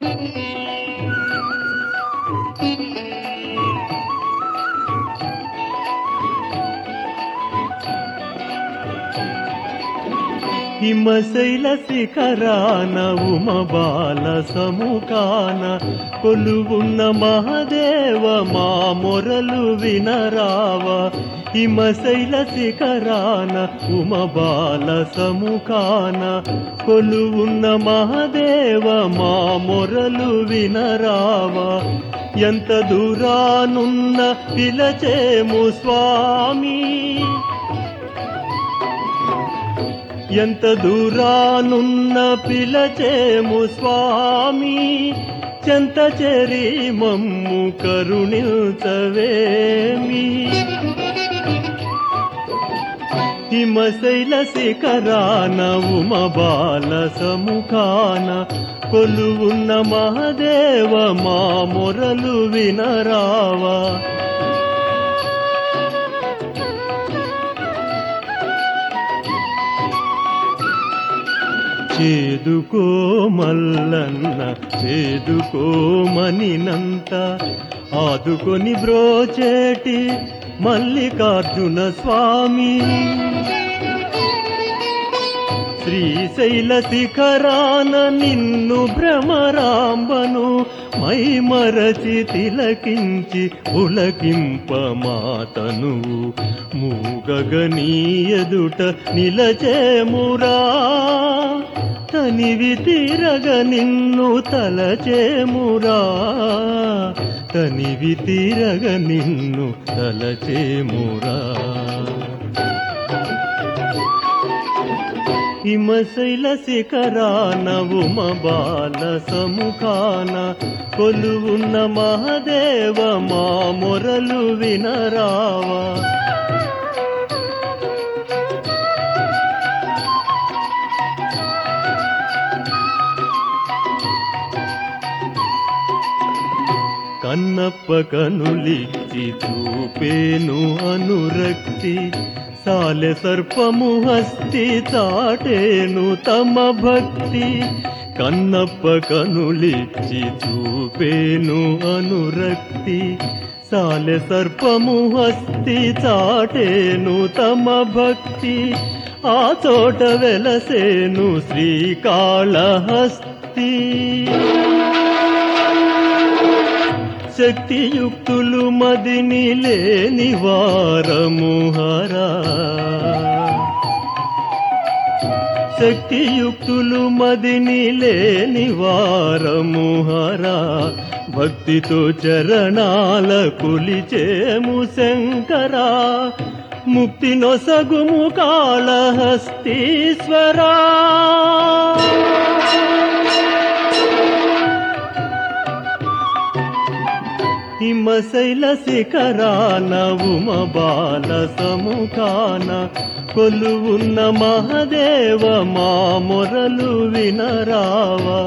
హిమశైల శిఖరాన ఉమబాల సముఖాన కొలువున్న మహదేవ మా మొరలు వినరావా. హిమశైల శిఖరాన ఉమబాల సముఖాన కొలువున్న మహదేవ మా మొరలు వినరావా. ఎంత దూరానున్న పిలచేము స్వామి, ఎంత దూరానున్న పిలచేము స్వామి, చెంత చెరి మమ్ము కరుణించవేమి. హిమశైల శిఖరాన ఉమబాల సముఖాన కొలువున్న మహదేవ మా మొరలు వినరావా. చేదుకో మల్లన్న చేదుకోమనినంత ఆదుకొని బ్రోచేటి మల్లికార్జున స్వామి. శ్రీశైల శిఖరాన నిన్ను భ్రమరాంబను మైమరచి తిలకించి పులకింప మాతనువు. మూగగనీ ఎదుట నిలచేమురా, తనివి తీరగ నిన్ను తలచేమురా, తనివి తీరగ నిన్ను తలచేమురా. హిమశైల శిఖరాన ఉమబాల సముఖాన కొలువున్న మహదేవ మా మొరలు వినరావా. కన్నప్ప కనులిచ్చి చూపేను అనురక్తి, సాలె సర్పము హస్తి చాటేను తమ భక్తి. కన్నప్ప కనులిచ్చి చూపేను అనురక్తి, సాలె సర్పము హస్తి చాటేను తమ భక్తి. ఆ చోట వెలసేను శ్రీకాళహస్తి. శక్తియుక్తులు మదిని లేని వారము హరా, శక్తియుక్తులు మదిని లేని వారము హరా. భక్తితో చరణాల కొలిచేము శంకరా, ముక్తి నొసగుము కాళహస్తీశ్వరా. హిమశైల శిఖరాన ఉమబాల సముఖాన కొలువున్న మహదేవ మా మొరలు వినరావా.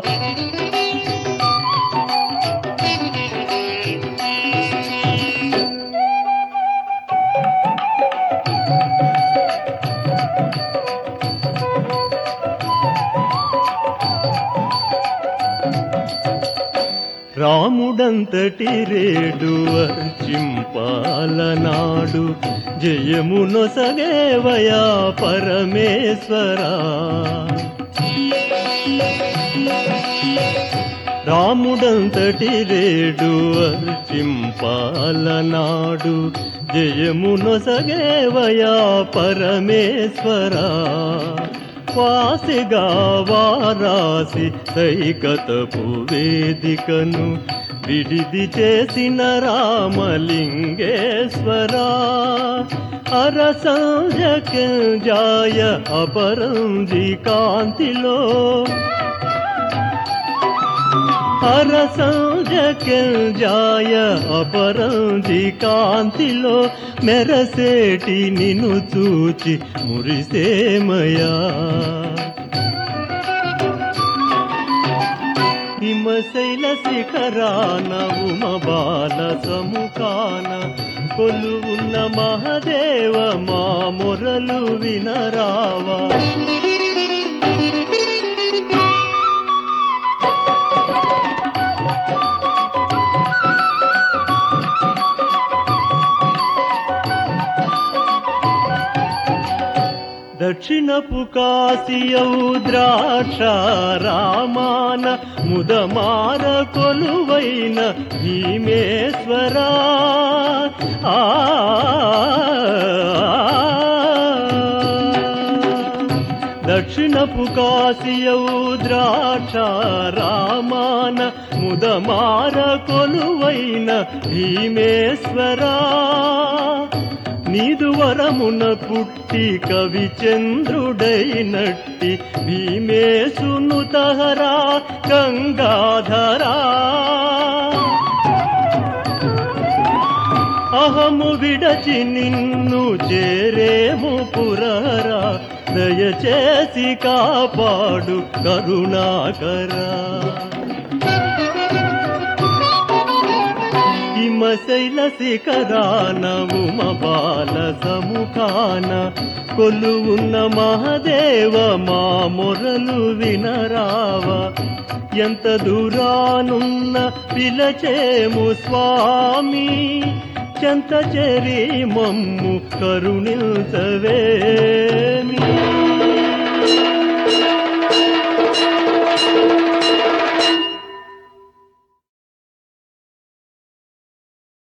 రాముడంతటి రేడు అర్చింపాలనాడు జయము నొసగేవయా పరమేశ్వరా. రాముడంతటి రేడు అర్చింపాలనాడు జయము నొసగేవయా పరమేశ్వరా. వాసిగా వారాసి సైకతపు వేదికను విడిది చేసిన రామలింగేశ్వరా. అరసంజయ అపరంజి కాంతిలో, అరసంజయ అపరంజి కాంతిలో మెరసేటి నిన్ను చూచి మురిసేమయా. హిమశైల శిఖరాన ఉమబాల సముఖాన కొలువున్న మహదేవ మా మొరలు వినరావా. దక్షిణపు కాశియౌ ద్రాక్షారామాన ముదమార కొలువైన భీమేశ్వరా దక్షిణపు కాశియౌ ద్రాక్షారామాన ముదమార కొలువైన భీమేశ్వరా నీదు వరమున పుట్టి కవి చంద్రుడైనట్టి భీమేశును తహరా గంగాధరా అహము విడచి నిన్ను చేరేము పురహరా దయచేసి కాపాడు కరుణాకరా హిమశైల శిఖరాన ఉమబాల సముఖాన కొలువున్న మహదేవ మా మొరలు వినరావా ఎంత దూరానున్న పిలచేము స్వామి చెంత చేరి మమ్ము కరుణించవేమి